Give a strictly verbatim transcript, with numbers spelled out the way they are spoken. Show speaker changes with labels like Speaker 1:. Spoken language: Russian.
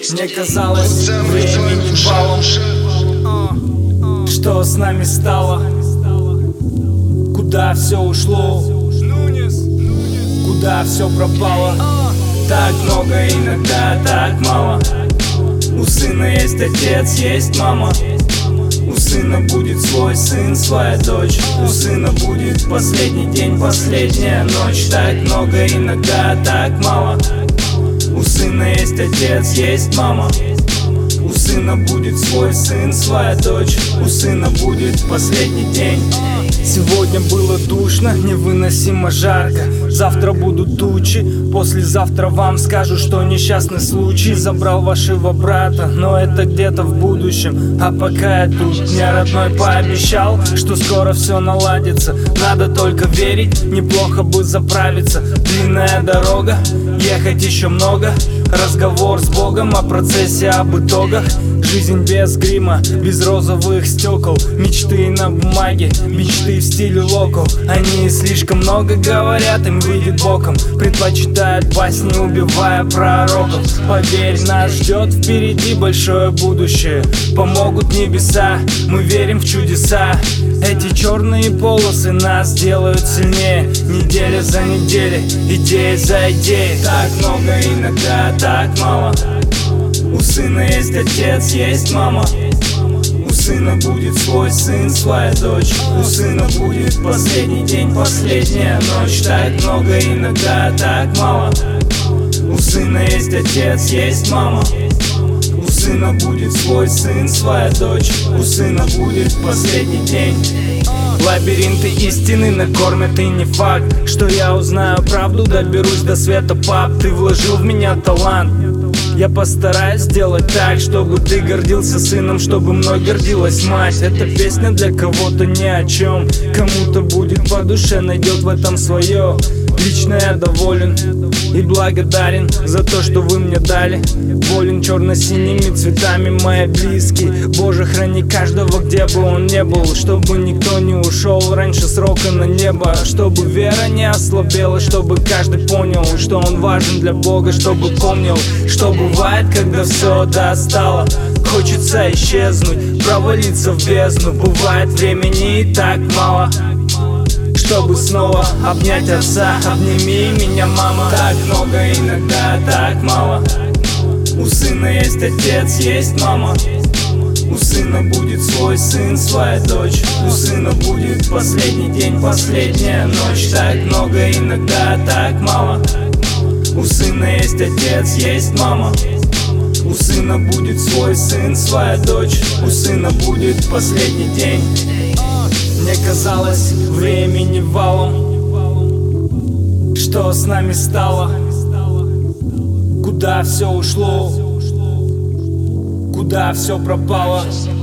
Speaker 1: Мне казалось времени валом. Что с нами стало? Куда все ушло? Куда все пропало? Так много, иногда так мало. У сына есть отец, есть мама. У сына будет свой сын, своя дочь. У сына будет последний день, последняя ночь. Так много, иногда так мало. У сына есть отец, есть мама. У сына будет свой сын, своя дочь. У сына будет последний день. Сегодня было душно, невыносимо жарко. Завтра будут тучи, послезавтра вам скажу, что несчастный случай забрал вашего брата, но это где-то в будущем. А пока я тут, мне родной пообещал, что скоро все наладится. Надо только верить, неплохо бы заправиться. Длинная дорога, ехать еще много. Разговор с Богом о процессе, об итогах. Жизнь без грима, без розовых стекол. Мечты на бумаге, мечты в стиле локо. Они слишком много говорят, им выйдет боком. Предпочитают басни, убивая пророков. Поверь, нас ждет впереди большое будущее. Помогут небеса, мы верим в чудеса. Эти черные полосы нас делают сильнее. Неделя за неделей, идея за идеей. Так много, иногда так мало. У сына есть отец, есть мама. У сына будет свой сын, своя дочь. У сына будет последний день, последняя ночь. Так много, иногда так мало. У сына есть отец, есть мама. У сына будет свой сын, своя дочь. У сына будет последний день. Лабиринты истины накормят, и не факт, что я узнаю правду, доберусь до света, пап. Ты вложил в меня талант. Я постараюсь сделать так, чтобы ты гордился сыном, чтобы мной гордилась мать. Эта песня для кого-то ни о чем, кому-то будет по душе, найдет в этом свое. Лично я доволен и благодарен за то, что вы мне дали. Волен черно-синими цветами мои близкие. Боже, храни каждого, где бы он ни был. Чтобы никто не ушел раньше срока на небо. Чтобы вера не ослабела. Чтобы каждый понял, что он важен для Бога. Чтобы помнил, что бывает, когда все достало. Хочется исчезнуть, провалиться в бездну. Бывает времени и так мало, чтобы снова обнять отца. Обними меня, мама. Так много, иногда так мало. У сына есть отец, есть мама. У сына будет свой сын, своя дочь. У сына будет последний день, последняя ночь. Так много, иногда так мало. У сына есть отец, есть мама. У сына будет свой сын, своя дочь. У сына будет последний день. Мне казалось времени валом. Что с нами стало? Куда все ушло? Куда все пропало?